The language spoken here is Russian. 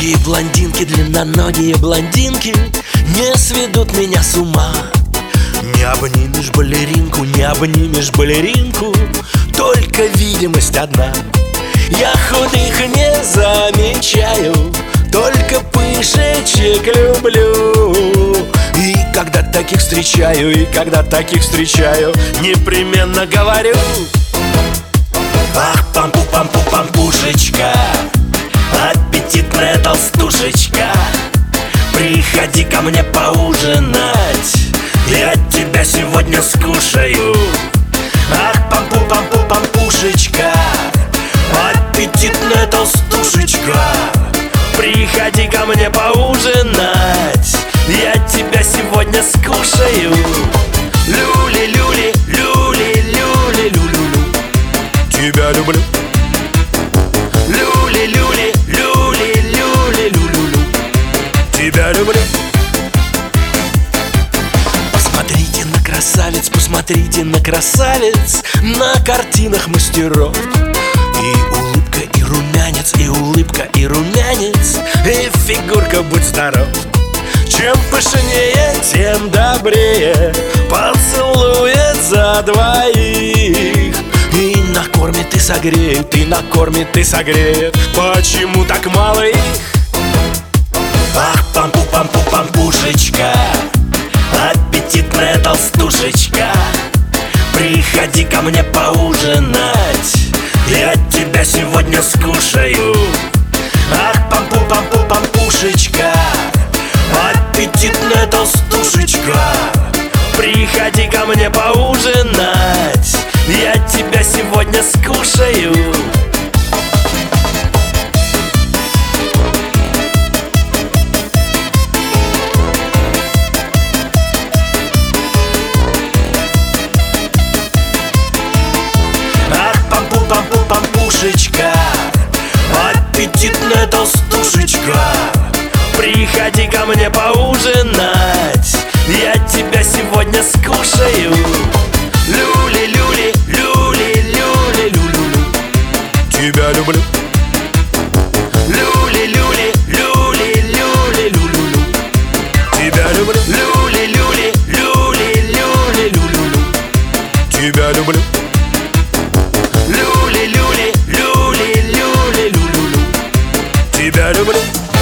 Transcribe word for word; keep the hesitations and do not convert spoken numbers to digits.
Длинноногие блондинки, длинноногие блондинки не сведут меня с ума. Не обнимешь балеринку, не обнимешь балеринку, только видимость одна. Я худых не замечаю, только пышечек люблю. И когда таких встречаю, и когда таких встречаю, непременно говорю: ах, пампу-пампу-пампушечка, аппетитная толстушечка, приходи ко мне поужинать, я тебя сегодня скушаю. Ах, пампу-пампу-пампушечка, аппетитная толстушечка, приходи ко мне поужинать, я тебя сегодня скушаю. Люли-люли, люли-люли, люлю-лю, тебя люблю. Люли-люли, люли-люли, люлю-лю, тебя люблю. Посмотрите на красавиц, посмотрите на красавиц на картинах мастеров. И улыбка, и румянец, и улыбка, и румянец, и фигурка, будь здоров. Чем пышнее, тем добрее поцелует за двоих. И накормит, и согреет, и накормит, и согреет. Почему так мало их? Ах, пампу-пампу-пампушечка, аппетитная толстушечка, приходи ко мне поужинать, я тебя сегодня скушаю. Ах, пампу-пампу-пампушечка, аппетитная толстушечка, приходи ко мне поужинать, я тебя сегодня скушаю. Ах, пампу-пампу-пампушечка, аппетитная толстушечка, приходи ко мне поужинать, я тебя сегодня скушаю. Люли-люли, люли-люли, люлю-лю, тебя люблю. Люли-люли, люли-люли, люлю-лю, тебя люблю. Люли-люли, люли-люли, люлю-лю, тебя люблю. Люли-люли, люли-люли, люлю-лю, тебя люблю.